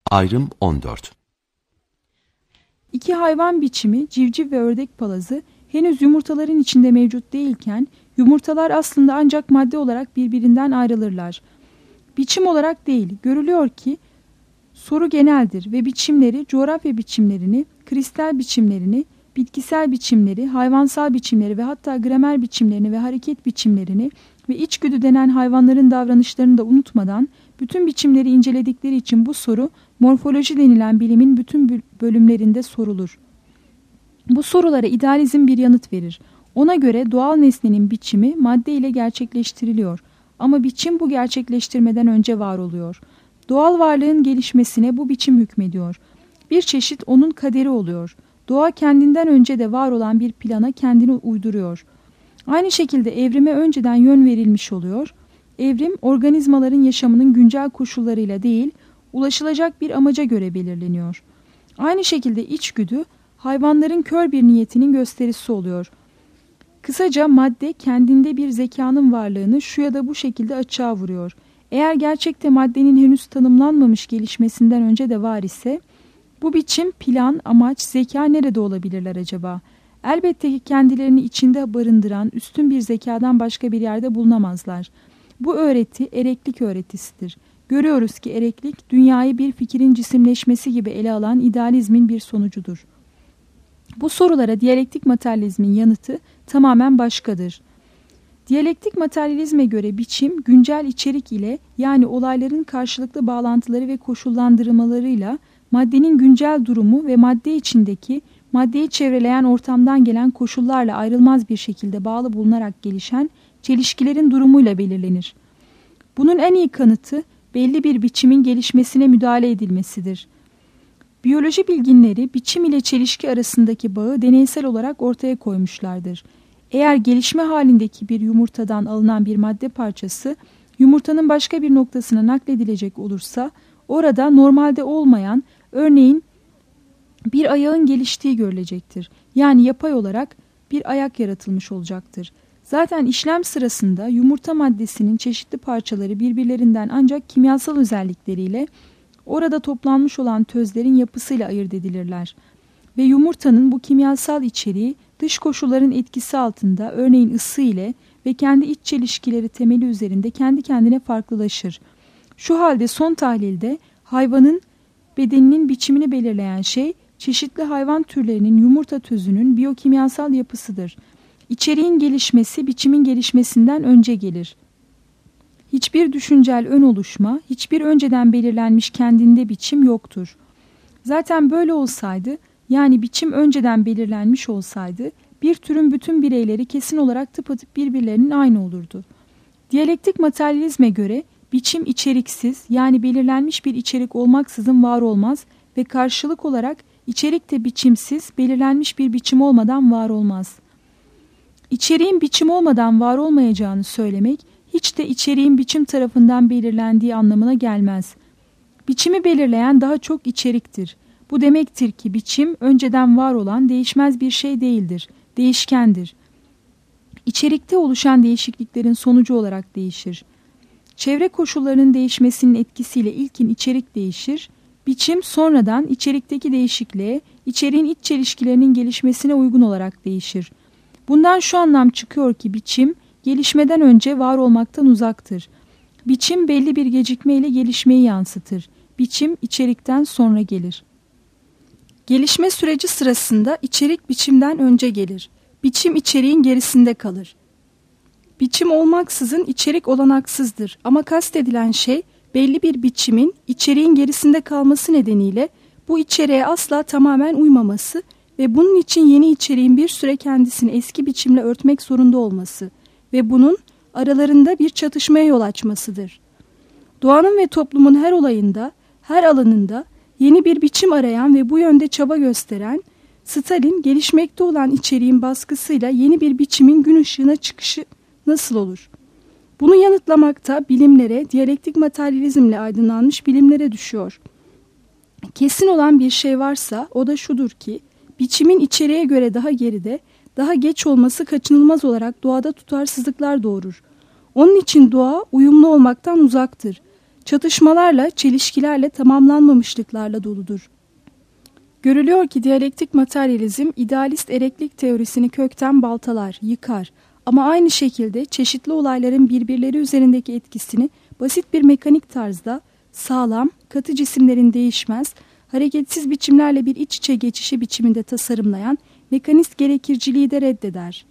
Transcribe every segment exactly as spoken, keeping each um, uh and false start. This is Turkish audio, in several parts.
Ayrım on dört. İki hayvan biçimi, civciv ve ördek palazı henüz yumurtaların içinde mevcut değilken, yumurtalar aslında ancak madde olarak birbirinden ayrılırlar. Biçim olarak değil, görülüyor ki soru geneldir ve biçimleri, coğrafya biçimlerini, kristal biçimlerini, bitkisel biçimleri, hayvansal biçimleri ve hatta gramer biçimlerini ve hareket biçimlerini ve içgüdü denen hayvanların davranışlarını da unutmadan bütün biçimleri inceledikleri için bu soru morfoloji denilen bilimin bütün bölümlerinde sorulur. Bu sorulara idealizm bir yanıt verir. Ona göre doğal nesnenin biçimi madde ile gerçekleştiriliyor ama biçim bu gerçekleştirmeden önce var oluyor. Doğal varlığın gelişmesine bu biçim hükmediyor. Bir çeşit onun kaderi oluyor. Doğa kendinden önce de var olan bir plana kendini uyduruyor. Aynı şekilde evrime önceden yön verilmiş oluyor. Evrim, organizmaların yaşamının güncel koşullarıyla değil, ulaşılacak bir amaca göre belirleniyor. Aynı şekilde içgüdü, hayvanların kör bir niyetinin gösterisi oluyor. Kısaca madde kendinde bir zekanın varlığını şu ya da bu şekilde açığa vuruyor. Eğer gerçekte maddenin henüz tanımlanmamış gelişmesinden önce de var ise, bu biçim, plan, amaç, zeka nerede olabilirler acaba? Elbette ki kendilerini içinde barındıran üstün bir zekadan başka bir yerde bulunamazlar. Bu öğreti ereklik öğretisidir. Görüyoruz ki ereklik, dünyayı bir fikrin cisimleşmesi gibi ele alan idealizmin bir sonucudur. Bu sorulara diyalektik materyalizmin yanıtı tamamen başkadır. Diyalektik materyalizme göre biçim, güncel içerik ile yani olayların karşılıklı bağlantıları ve koşullandırmalarıyla maddenin güncel durumu ve madde içindeki, maddeyi çevreleyen ortamdan gelen koşullarla ayrılmaz bir şekilde bağlı bulunarak gelişen çelişkilerin durumuyla belirlenir. Bunun en iyi kanıtı belli bir biçimin gelişmesine müdahale edilmesidir. Biyoloji bilginleri biçim ile çelişki arasındaki bağı deneysel olarak ortaya koymuşlardır. Eğer gelişme halindeki bir yumurtadan alınan bir madde parçası yumurtanın başka bir noktasına nakledilecek olursa orada normalde olmayan, örneğin bir ayağın geliştiği görülecektir. Yani yapay olarak bir ayak yaratılmış olacaktır. Zaten işlem sırasında yumurta maddesinin çeşitli parçaları birbirlerinden ancak kimyasal özellikleriyle orada toplanmış olan tözlerin yapısıyla ayırt edilirler. Ve yumurtanın bu kimyasal içeriği dış koşulların etkisi altında örneğin ısı ile ve kendi iç çelişkileri temeli üzerinde kendi kendine farklılaşır. Şu halde son tahlilde hayvanın bedeninin biçimini belirleyen şey çeşitli hayvan türlerinin yumurta tözünün biyokimyasal yapısıdır. İçeriğin gelişmesi biçimin gelişmesinden önce gelir. Hiçbir düşüncel ön oluşma, hiçbir önceden belirlenmiş kendinde biçim yoktur. Zaten böyle olsaydı, yani biçim önceden belirlenmiş olsaydı, bir türün bütün bireyleri kesin olarak tıpatıp birbirlerinin aynı olurdu. Diyalektik materyalizme göre biçim içeriksiz, yani belirlenmiş bir içerik olmaksızın var olmaz ve karşılık olarak içerik de biçimsiz, belirlenmiş bir biçim olmadan var olmaz. İçeriğin biçim olmadan var olmayacağını söylemek, hiç de içeriğin biçim tarafından belirlendiği anlamına gelmez. Biçimi belirleyen daha çok içeriktir. Bu demektir ki biçim önceden var olan değişmez bir şey değildir, değişkendir. İçerikte oluşan değişikliklerin sonucu olarak değişir. Çevre koşullarının değişmesinin etkisiyle ilkin içerik değişir, biçim sonradan içerikteki değişikliğe, içeriğin iç çelişkilerinin gelişmesine uygun olarak değişir. Bundan şu anlam çıkıyor ki biçim, gelişmeden önce var olmaktan uzaktır. Biçim belli bir gecikmeyle gelişmeyi yansıtır. Biçim içerikten sonra gelir. Gelişme süreci sırasında içerik biçimden önce gelir. Biçim içeriğin gerisinde kalır. Biçim olmaksızın içerik olanaksızdır ama kastedilen şey belli bir biçimin içeriğin gerisinde kalması nedeniyle bu içeriğe asla tamamen uymaması ve bunun için yeni içeriğin bir süre kendisini eski biçimle örtmek zorunda olması ve bunun aralarında bir çatışmaya yol açmasıdır. Doğanın ve toplumun her olayında, her alanında yeni bir biçim arayan ve bu yönde çaba gösteren, Stalin gelişmekte olan içeriğin baskısıyla yeni bir biçimin gün ışığına çıkışı nasıl olur? Bunu yanıtlamakta bilimlere, diyalektik materyalizmle aydınlanmış bilimlere düşüyor. Kesin olan bir şey varsa o da şudur ki, biçimin içeriğe göre daha geride, daha geç olması kaçınılmaz olarak doğada tutarsızlıklar doğurur. Onun için doğa uyumlu olmaktan uzaktır. çatışmalarla, çelişkilerle, tamamlanmamışlıklarla doludur. Görülüyor ki diyalektik materyalizm idealist ereklik teorisini kökten baltalar, yıkar ama aynı şekilde çeşitli olayların birbirleri üzerindeki etkisini basit bir mekanik tarzda sağlam, katı cisimlerin değişmez, hareketsiz biçimlerle bir iç içe geçişi biçiminde tasarımlayan mekanist gerekirciliği de reddeder.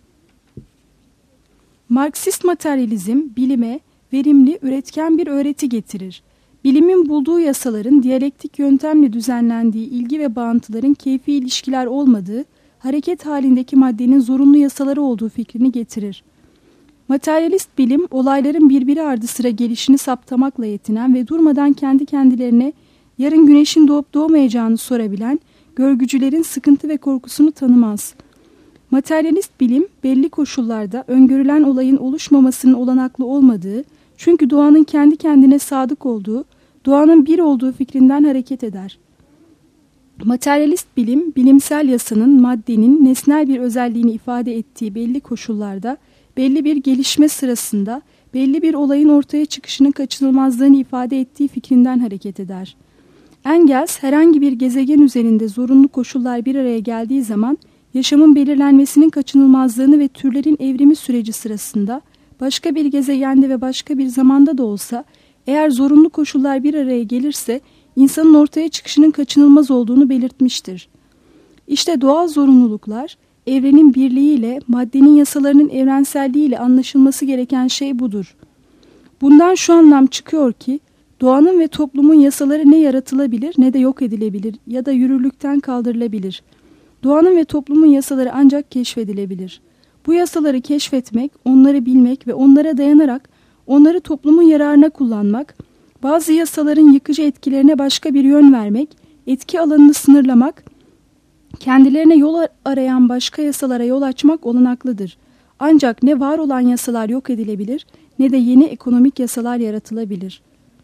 Marksist materyalizm bilime verimli, üretken bir öğreti getirir. Bilimin bulduğu yasaların diyalektik yöntemle düzenlendiği ilgi ve bağıntıların keyfi ilişkiler olmadığı, hareket halindeki maddenin zorunlu yasaları olduğu fikrini getirir. Materyalist bilim, olayların birbiri ardı sıra gelişini saptamakla yetinen ve durmadan kendi kendilerine yarın güneşin doğup doğmayacağını sorabilen, görgücülerin sıkıntı ve korkusunu tanımaz. Materyalist bilim, belli koşullarda öngörülen olayın oluşmamasının olanaklı olmadığı, çünkü doğanın kendi kendine sadık olduğu, doğanın bir olduğu fikrinden hareket eder. Materyalist bilim, bilimsel yasanın maddenin nesnel bir özelliğini ifade ettiği belli koşullarda, belli bir gelişme sırasında, belli bir olayın ortaya çıkışının kaçınılmazlığını ifade ettiği fikrinden hareket eder. Engels, herhangi bir gezegen üzerinde zorunlu koşullar bir araya geldiği zaman, yaşamın belirlenmesinin kaçınılmazlığını ve türlerin evrimi süreci sırasında, başka bir gezegende ve başka bir zamanda da olsa, eğer zorunlu koşullar bir araya gelirse, insanın ortaya çıkışının kaçınılmaz olduğunu belirtmiştir. İşte doğal zorunluluklar, evrenin birliğiyle, maddenin yasalarının evrenselliğiyle anlaşılması gereken şey budur. Bundan şu anlam çıkıyor ki, doğanın ve toplumun yasaları ne yaratılabilir ne de yok edilebilir ya da yürürlükten kaldırılabilir. Doğanın ve toplumun yasaları ancak keşfedilebilir. Bu yasaları keşfetmek, onları bilmek ve onlara dayanarak onları toplumun yararına kullanmak, bazı yasaların yıkıcı etkilerine başka bir yön vermek, etki alanını sınırlamak, kendilerine yol arayan başka yasalara yol açmak olanaklıdır. Ancak ne var olan yasalar yok edilebilir ne de yeni ekonomik yasalar yaratılabilir.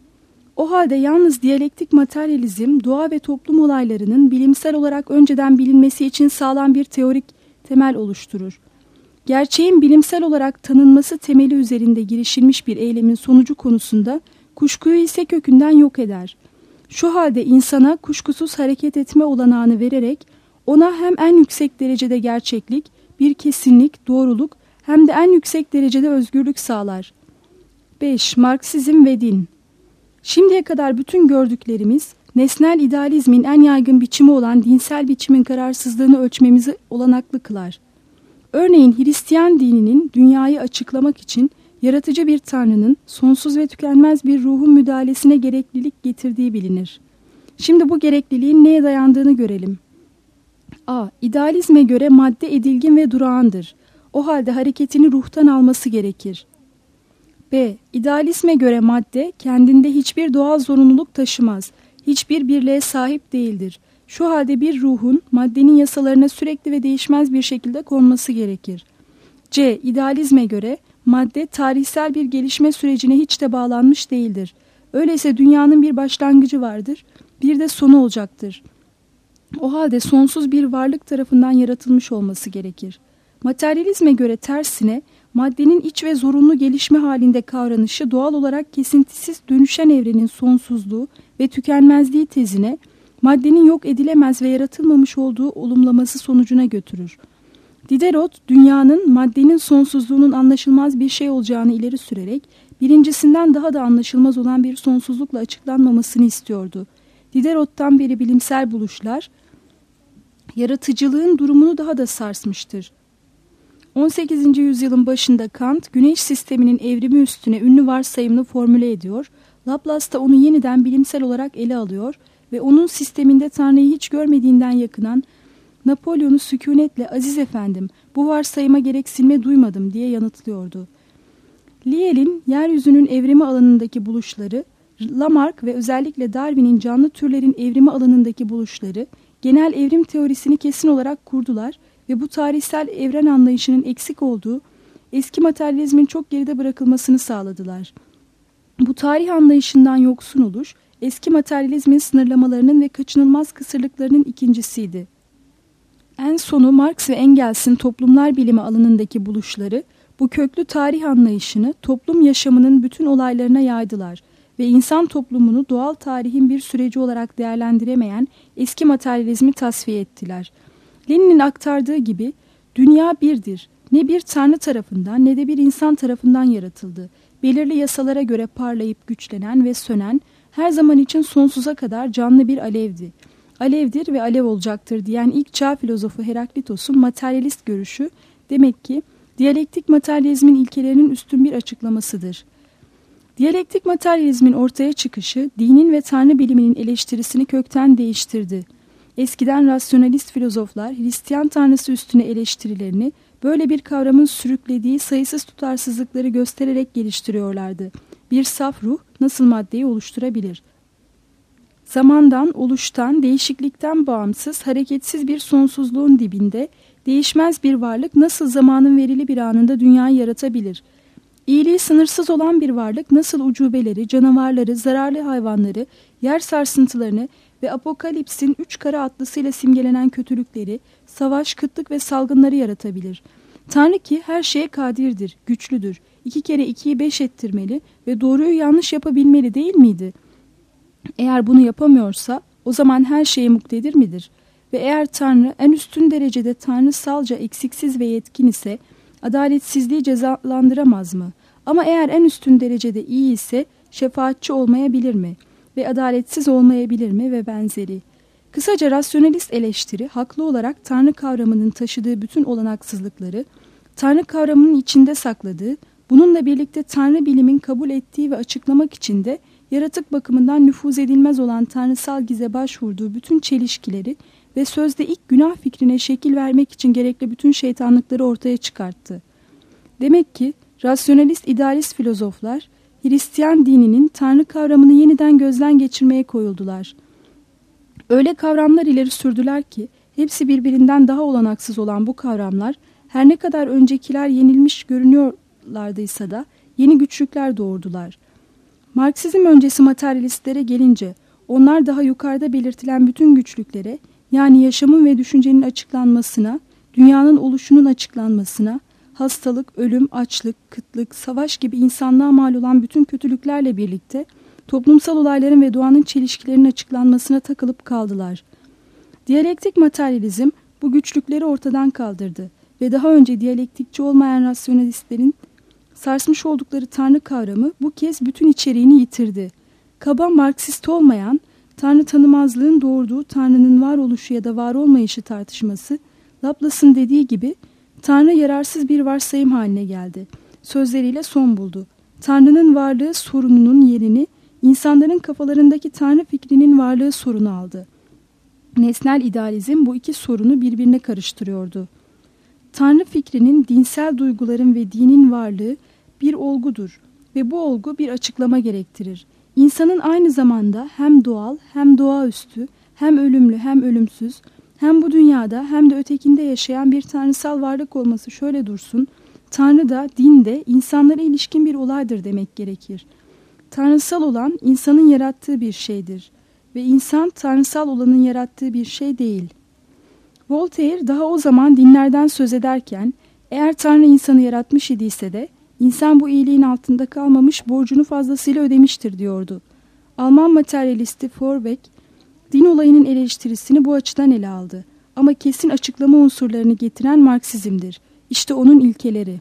O halde yalnız diyalektik materyalizm, doğa ve toplum olaylarının bilimsel olarak önceden bilinmesi için sağlam bir teorik temel oluşturur. Gerçeğin bilimsel olarak tanınması temeli üzerinde girişilmiş bir eylemin sonucu konusunda kuşkuyu ise kökünden yok eder. Şu halde insana kuşkusuz hareket etme olanağını vererek ona hem en yüksek derecede gerçeklik, bir kesinlik, doğruluk hem de en yüksek derecede özgürlük sağlar. beş. Marksizm ve din. Şimdiye kadar bütün gördüklerimiz, nesnel idealizmin en yaygın biçimi olan dinsel biçimin kararsızlığını ölçmemizi olanaklı kılar. Örneğin Hristiyan dininin dünyayı açıklamak için yaratıcı bir tanrının sonsuz ve tükenmez bir ruhun müdahalesine gereklilik getirdiği bilinir. Şimdi bu gerekliliğin neye dayandığını görelim. A. İdealizme göre madde edilgin ve durağandır. O halde hareketini ruhtan alması gerekir. B. İdealizme göre madde kendinde hiçbir doğal zorunluluk taşımaz, hiçbir birliğe sahip değildir. Şu halde bir ruhun maddenin yasalarına sürekli ve değişmez bir şekilde konması gerekir. C. İdealizme göre madde tarihsel bir gelişme sürecine hiç de bağlanmış değildir. Öyleyse dünyanın bir başlangıcı vardır, bir de sonu olacaktır. O halde sonsuz bir varlık tarafından yaratılmış olması gerekir. Materyalizme göre tersine maddenin iç ve zorunlu gelişme halinde kavranışı doğal olarak kesintisiz dönüşen evrenin sonsuzluğu ve tükenmezliği tezine, maddenin yok edilemez ve yaratılmamış olduğu olumlaması sonucuna götürür. Diderot, dünyanın maddenin sonsuzluğunun anlaşılmaz bir şey olacağını ileri sürerek, birincisinden daha da anlaşılmaz olan bir sonsuzlukla açıklanmamasını istiyordu. Diderot'tan beri bilimsel buluşlar, yaratıcılığın durumunu daha da sarsmıştır. on sekizinci yüzyılın başında Kant, güneş sisteminin evrimi üstüne ünlü varsayımını formüle ediyor, Laplace da onu yeniden bilimsel olarak ele alıyor ve onun sisteminde Tanrı'yı hiç görmediğinden yakınan Napolyon'u sükunetle "Aziz efendim, bu varsayıma gereksinme duymadım" diye yanıtlıyordu. Lyell'in yeryüzünün evrimi alanındaki buluşları, Lamarck ve özellikle Darwin'in canlı türlerin evrimi alanındaki buluşları, genel evrim teorisini kesin olarak kurdular ve bu tarihsel evren anlayışının eksik olduğu, eski materyalizmin çok geride bırakılmasını sağladılar. Bu tarih anlayışından yoksun oluş, eski materyalizmin sınırlamalarının ve kaçınılmaz kısırlıklarının ikincisiydi. En sonu Marx ve Engels'in toplumlar bilimi alanındaki buluşları, bu köklü tarih anlayışını toplum yaşamının bütün olaylarına yaydılar ve insan toplumunu doğal tarihin bir süreci olarak değerlendiremeyen eski materyalizmi tasfiye ettiler. Lenin'in aktardığı gibi dünya birdir. Ne bir tanrı tarafından ne de bir insan tarafından yaratıldı. Belirli yasalara göre parlayıp güçlenen ve sönen, her zaman için sonsuza kadar canlı bir alevdi. Alevdir ve alev olacaktır diyen ilk çağ filozofu Heraklitos'un materyalist görüşü demek ki diyalektik materyalizmin ilkelerinin üstün bir açıklamasıdır. Diyalektik materyalizmin ortaya çıkışı dinin ve tanrı biliminin eleştirisini kökten değiştirdi. Eskiden rasyonalist filozoflar Hristiyan tanrısı üstüne eleştirilerini böyle bir kavramın sürüklediği sayısız tutarsızlıkları göstererek geliştiriyorlardı. Bir saf ruh nasıl maddeyi oluşturabilir? Zamandan, oluştan, değişiklikten bağımsız, hareketsiz bir sonsuzluğun dibinde değişmez bir varlık nasıl zamanın verili bir anında dünyayı yaratabilir? İyiliği sınırsız olan bir varlık nasıl ucubeleri, canavarları, zararlı hayvanları, yer sarsıntılarını ve apokalipsin üç kara atlısıyla simgelenen kötülükleri, savaş, kıtlık ve salgınları yaratabilir? Tanrı ki her şeye kadirdir, güçlüdür. İki kere ikiyi beş ettirmeli ve doğruyu yanlış yapabilmeli değil miydi? Eğer bunu yapamıyorsa o zaman her şeye muktedir midir? Ve eğer Tanrı en üstün derecede tanrısalca eksiksiz ve yetkin ise adaletsizliği cezalandıramaz mı? Ama eğer en üstün derecede iyi ise şefaatçi olmayabilir mi? Ve adaletsiz olmayabilir mi? Ve benzeri. Kısaca rasyonalist eleştiri haklı olarak Tanrı kavramının taşıdığı bütün olanaksızlıkları, Tanrı kavramının içinde sakladığı, bununla birlikte Tanrı bilimin kabul ettiği ve açıklamak için de yaratık bakımından nüfuz edilmez olan tanrısal gize başvurduğu bütün çelişkileri ve sözde ilk günah fikrine şekil vermek için gerekli bütün şeytanlıkları ortaya çıkarttı. Demek ki rasyonalist idealist filozoflar Hristiyan dininin Tanrı kavramını yeniden gözden geçirmeye koyuldular. Öyle kavramlar ileri sürdüler ki hepsi birbirinden daha olanaksız olan bu kavramlar her ne kadar öncekiler yenilmiş görünüyorlardıysa da yeni güçlükler doğurdular. Marksizm öncesi materyalistlere gelince onlar daha yukarıda belirtilen bütün güçlüklere, yani yaşamın ve düşüncenin açıklanmasına, dünyanın oluşunun açıklanmasına, hastalık, ölüm, açlık, kıtlık, savaş gibi insanlığa mal olan bütün kötülüklerle birlikte toplumsal olayların ve doğanın çelişkilerinin açıklanmasına takılıp kaldılar. Diyalektik materyalizm bu güçlükleri ortadan kaldırdı ve daha önce diyalektikçi olmayan rasyonalistlerin sarsmış oldukları Tanrı kavramı bu kez bütün içeriğini yitirdi. Kaba Marksist olmayan, Tanrı tanımazlığın doğurduğu Tanrı'nın varoluşu ya da var olmayışı tartışması, Laplace'ın dediği gibi Tanrı yararsız bir varsayım haline geldi. Sözleriyle son buldu. Tanrı'nın varlığı sorununun yerini insanların kafalarındaki Tanrı fikrinin varlığı sorunu aldı. Nesnel idealizm bu iki sorunu birbirine karıştırıyordu. Tanrı fikrinin dinsel duyguların ve dinin varlığı bir olgudur ve bu olgu bir açıklama gerektirir. İnsanın aynı zamanda hem doğal hem doğaüstü, hem ölümlü hem ölümsüz, hem bu dünyada hem de ötekinde yaşayan bir tanrısal varlık olması şöyle dursun, Tanrı da din de insanlara ilişkin bir olaydır demek gerekir. Tanrısal olan insanın yarattığı bir şeydir ve insan tanrısal olanın yarattığı bir şey değil. Voltaire daha o zaman dinlerden söz ederken, eğer Tanrı insanı yaratmış idiyse de, insan bu iyiliğin altında kalmamış, borcunu fazlasıyla ödemiştir diyordu. Alman materyalisti Forbeck, din olayının eleştirisini bu açıdan ele aldı. Ama kesin açıklama unsurlarını getiren Marksizmdir. İşte onun ilkeleri.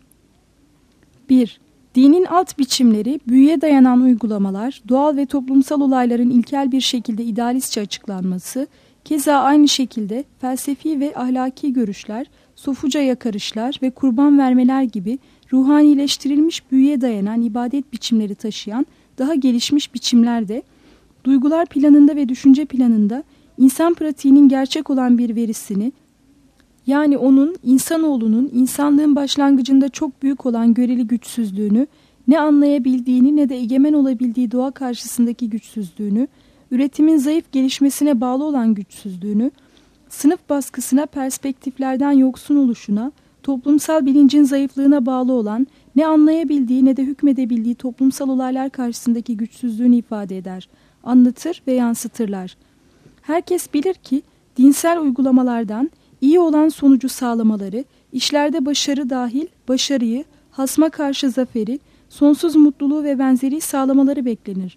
bir. Dinin alt biçimleri, büyüye dayanan uygulamalar, doğal ve toplumsal olayların ilkel bir şekilde idealistçe açıklanması, keza aynı şekilde felsefi ve ahlaki görüşler, sofuca yakarışlar ve kurban vermeler gibi ruhanileştirilmiş büyüye dayanan ibadet biçimleri taşıyan daha gelişmiş biçimler de, duygular planında ve düşünce planında insan pratiğinin gerçek olan bir verisini, yani onun insanoğlunun insanlığın başlangıcında çok büyük olan göreli güçsüzlüğünü, ne anlayabildiğini ne de egemen olabildiği doğa karşısındaki güçsüzlüğünü, üretimin zayıf gelişmesine bağlı olan güçsüzlüğünü, sınıf baskısına, perspektiflerden yoksun oluşuna, toplumsal bilincin zayıflığına bağlı olan, ne anlayabildiği ne de hükmedebildiği toplumsal olaylar karşısındaki güçsüzlüğünü ifade eder, anlatır ve yansıtırlar. Herkes bilir ki dinsel uygulamalardan iyi olan sonucu sağlamaları, işlerde başarı dahil başarıyı, hasma karşı zaferi, sonsuz mutluluğu ve benzeri sağlamaları beklenir.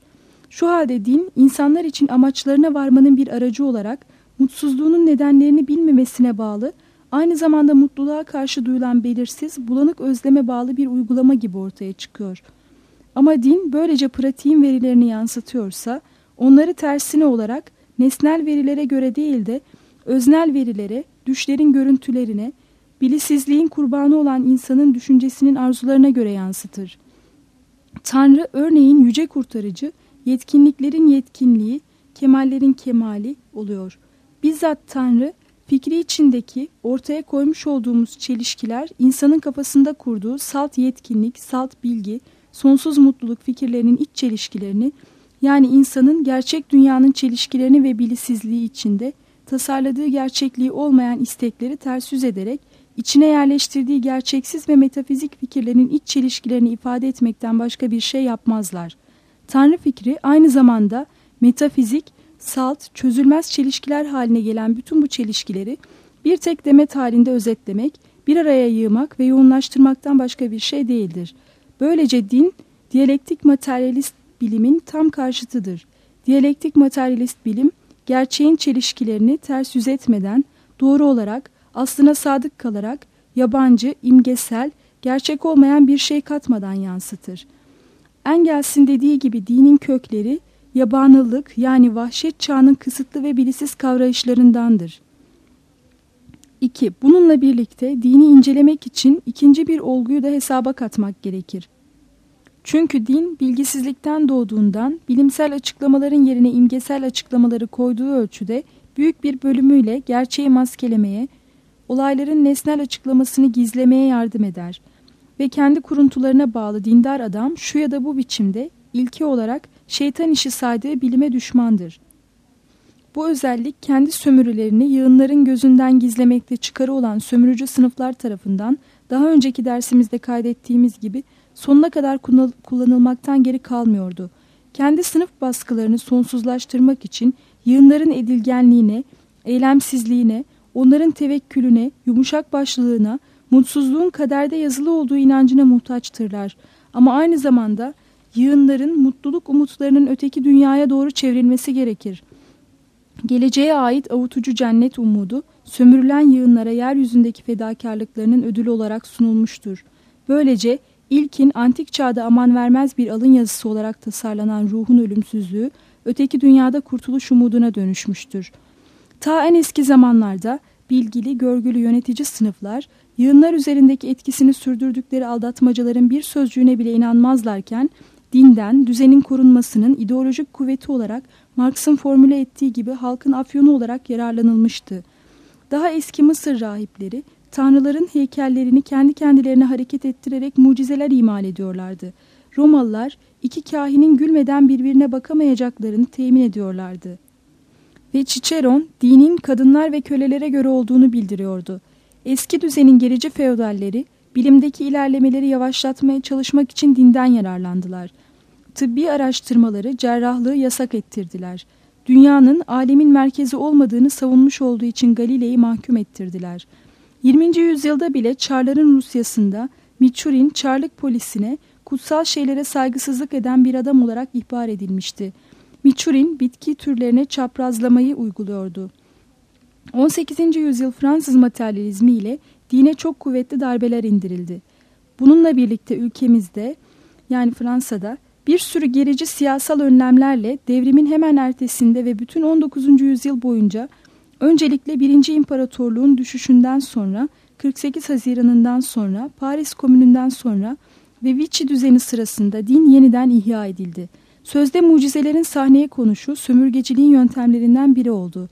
Şu halde din, insanlar için amaçlarına varmanın bir aracı olarak mutsuzluğunun nedenlerini bilmemesine bağlı, aynı zamanda mutluluğa karşı duyulan belirsiz, bulanık özleme bağlı bir uygulama gibi ortaya çıkıyor. Ama din böylece pratiğin verilerini yansıtıyorsa, onları tersine olarak nesnel verilere göre değil de öznel verilere, düşlerin görüntülerine, bilinçsizliğin kurbanı olan insanın düşüncesinin arzularına göre yansıtır. Tanrı örneğin yüce kurtarıcı, yetkinliklerin yetkinliği, kemallerin kemali oluyor. Bizzat Tanrı, fikri içindeki ortaya koymuş olduğumuz çelişkiler, insanın kafasında kurduğu salt yetkinlik, salt bilgi, sonsuz mutluluk fikirlerinin iç çelişkilerini, yani insanın gerçek dünyanın çelişkilerini ve bilinçsizliği içinde tasarladığı gerçekliği olmayan istekleri ters yüz ederek, içine yerleştirdiği gerçeksiz ve metafizik fikirlerin iç çelişkilerini ifade etmekten başka bir şey yapmazlar. Tanrı fikri aynı zamanda metafizik, salt, çözülmez çelişkiler haline gelen bütün bu çelişkileri bir tek demet halinde özetlemek, bir araya yığmak ve yoğunlaştırmaktan başka bir şey değildir. Böylece din, diyalektik materyalist bilimin tam karşıtıdır. Diyalektik materyalist bilim, gerçeğin çelişkilerini ters yüz etmeden, doğru olarak, aslına sadık kalarak, yabancı, imgesel, gerçek olmayan bir şey katmadan yansıtır. Engels'in dediği gibi dinin kökleri, yabanıllık yani vahşet çağının kısıtlı ve bilinçsiz kavrayışlarındandır. iki. Bununla birlikte dini incelemek için ikinci bir olguyu da hesaba katmak gerekir. Çünkü din bilgisizlikten doğduğundan bilimsel açıklamaların yerine imgesel açıklamaları koyduğu ölçüde büyük bir bölümüyle gerçeği maskelemeye, olayların nesnel açıklamasını gizlemeye yardım eder. Ve kendi kuruntularına bağlı dindar adam şu ya da bu biçimde ilki olarak şeytan işi saydığı bilime düşmandır. Bu özellik kendi sömürülerini yığınların gözünden gizlemekte çıkarı olan sömürücü sınıflar tarafından daha önceki dersimizde kaydettiğimiz gibi sonuna kadar kullanılmaktan geri kalmıyordu. Kendi sınıf baskılarını sonsuzlaştırmak için yığınların edilgenliğine, eylemsizliğine, onların tevekkülüne, yumuşak başlılığına, mutsuzluğun kaderde yazılı olduğu inancına muhtaçtırlar. Ama aynı zamanda yığınların mutluluk umutlarının öteki dünyaya doğru çevrilmesi gerekir. Geleceğe ait avutucu cennet umudu, sömürülen yığınlara yeryüzündeki fedakarlıklarının ödülü olarak sunulmuştur. Böylece ilkin antik çağda aman vermez bir alın yazısı olarak tasarlanan ruhun ölümsüzlüğü, öteki dünyada kurtuluş umuduna dönüşmüştür. Ta en eski zamanlarda bilgili, görgülü yönetici sınıflar, yığınlar üzerindeki etkisini sürdürdükleri aldatmacaların bir sözcüğüne bile inanmazlarken, dinden, düzenin korunmasının ideolojik kuvveti olarak Marx'ın formüle ettiği gibi halkın afyonu olarak yararlanılmıştı. Daha eski Mısır rahipleri, tanrıların heykellerini kendi kendilerine hareket ettirerek mucizeler imal ediyorlardı. Romalılar, iki kahinin gülmeden birbirine bakamayacaklarını temin ediyorlardı. Ve Ciceron, dinin kadınlar ve kölelere göre olduğunu bildiriyordu. Eski düzenin gerici feodalleri, bilimdeki ilerlemeleri yavaşlatmaya çalışmak için dinden yararlandılar. Tıbbi araştırmaları, cerrahlığı yasak ettirdiler. Dünyanın alemin merkezi olmadığını savunmuş olduğu için Galilei'yi mahkum ettirdiler. yirminci yüzyılda bile Çarların Rusyası'nda Miçurin, Çarlık polisine kutsal şeylere saygısızlık eden bir adam olarak ihbar edilmişti. Miçurin, bitki türlerine çaprazlamayı uyguluyordu. on sekizinci yüzyıl Fransız materyalizmi ile dine çok kuvvetli darbeler indirildi. Bununla birlikte ülkemizde, yani Fransa'da, bir sürü gerici siyasal önlemlerle devrimin hemen ertesinde ve bütün on dokuzuncu yüzyıl boyunca öncelikle birinci İmparatorluğun düşüşünden sonra, kırk sekiz Haziran'ından sonra, Paris Komünü'nden sonra ve Vichy düzeni sırasında din yeniden ihya edildi. Sözde mucizelerin sahneye konuşu sömürgeciliğin yöntemlerinden biri oldu.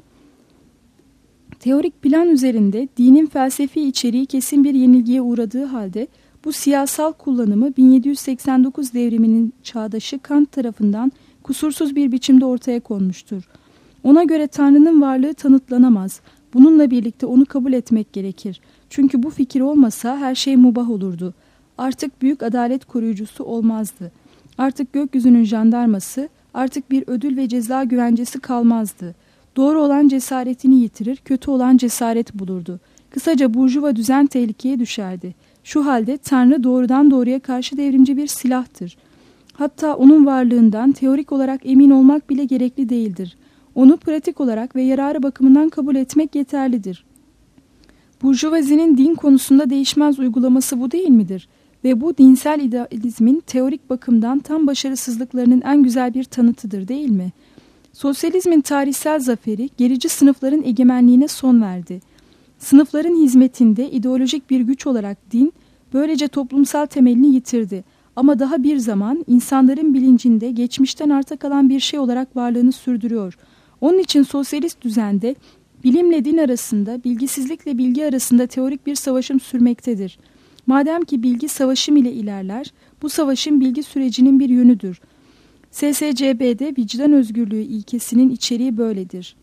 Teorik plan üzerinde dinin felsefi içeriği kesin bir yenilgiye uğradığı halde bu siyasal kullanımı bin yedi yüz seksen dokuz devriminin çağdaşı Kant tarafından kusursuz bir biçimde ortaya konmuştur. Ona göre Tanrı'nın varlığı tanıtlanamaz. Bununla birlikte onu kabul etmek gerekir. Çünkü bu fikir olmasa her şey mubah olurdu. Artık büyük adalet koruyucusu olmazdı. Artık gökyüzünün jandarması, artık bir ödül ve ceza güvencesi kalmazdı. Doğru olan cesaretini yitirir, kötü olan cesaret bulurdu. Kısaca burjuva düzen tehlikeye düşerdi. Şu halde Tanrı doğrudan doğruya karşı devrimci bir silahtır. Hatta onun varlığından teorik olarak emin olmak bile gerekli değildir. Onu pratik olarak ve yararı bakımından kabul etmek yeterlidir. Burjuvazinin din konusunda değişmez uygulaması bu değil midir? Ve bu dinsel idealizmin teorik bakımdan tam başarısızlıklarının en güzel bir tanıtıdır değil mi? Sosyalizmin tarihsel zaferi gerici sınıfların egemenliğine son verdi. Sınıfların hizmetinde ideolojik bir güç olarak din böylece toplumsal temelini yitirdi. Ama daha bir zaman insanların bilincinde geçmişten arta kalan bir şey olarak varlığını sürdürüyor. Onun için sosyalist düzende bilimle din arasında, bilgisizlikle bilgi arasında teorik bir savaşım sürmektedir. Madem ki bilgi savaşım ile ilerler, bu savaşın bilgi sürecinin bir yönüdür. S S C B'de vicdan özgürlüğü ilkesinin içeriği böyledir.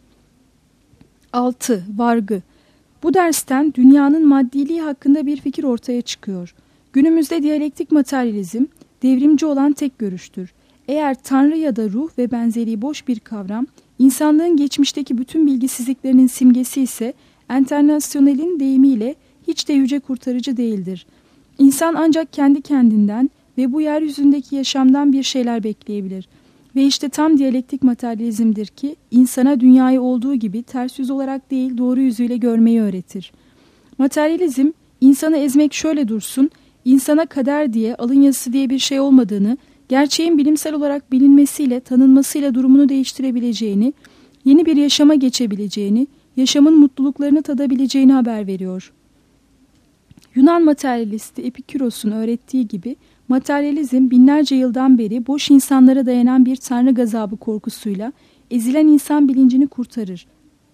altı. Vargı. Bu dersten dünyanın maddiliği hakkında bir fikir ortaya çıkıyor. Günümüzde diyalektik materyalizm devrimci olan tek görüştür. Eğer Tanrı ya da ruh ve benzeri boş bir kavram, insanlığın geçmişteki bütün bilgisizliklerinin simgesi ise Enternasyonel'in deyimiyle hiç de yüce kurtarıcı değildir. İnsan ancak kendi kendinden ve bu yeryüzündeki yaşamdan bir şeyler bekleyebilir. Ve işte tam diyalektik materyalizmdir ki insana dünyayı olduğu gibi ters yüz olarak değil doğru yüzüyle görmeyi öğretir. Materyalizm insanı ezmek şöyle dursun, insana kader diye, alın yazısı diye bir şey olmadığını, gerçeğin bilimsel olarak bilinmesiyle, tanınmasıyla durumunu değiştirebileceğini, yeni bir yaşama geçebileceğini, yaşamın mutluluklarını tadabileceğini haber veriyor. Yunan materyalisti Epiküros'un öğrettiği gibi materyalizm binlerce yıldan beri boş insanlara dayanan bir tanrı gazabı korkusuyla ezilen insan bilincini kurtarır.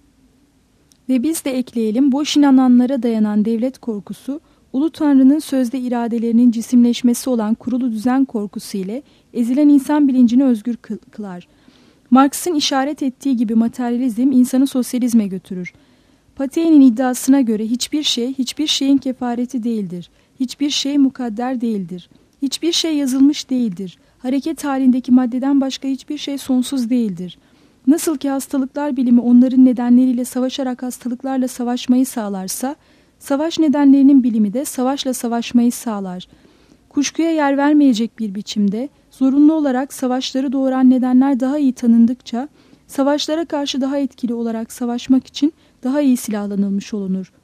Ve biz de ekleyelim, boş inananlara dayanan devlet korkusu, Ulu Tanrı'nın sözde iradelerinin cisimleşmesi olan kurulu düzen korkusu ile ezilen insan bilincini özgür kılar. Marx'ın işaret ettiği gibi materyalizm insanı sosyalizme götürür. Patey'nin iddiasına göre hiçbir şey, hiçbir şeyin kefareti değildir. Hiçbir şey mukadder değildir. Hiçbir şey yazılmış değildir. Hareket halindeki maddeden başka hiçbir şey sonsuz değildir. Nasıl ki hastalıklar bilimi onların nedenleriyle savaşarak hastalıklarla savaşmayı sağlarsa, savaş nedenlerinin bilimi de savaşla savaşmayı sağlar. Kuşkuya yer vermeyecek bir biçimde, zorunlu olarak savaşları doğuran nedenler daha iyi tanındıkça, savaşlara karşı daha etkili olarak savaşmak için daha iyi silahlanılmış olunur.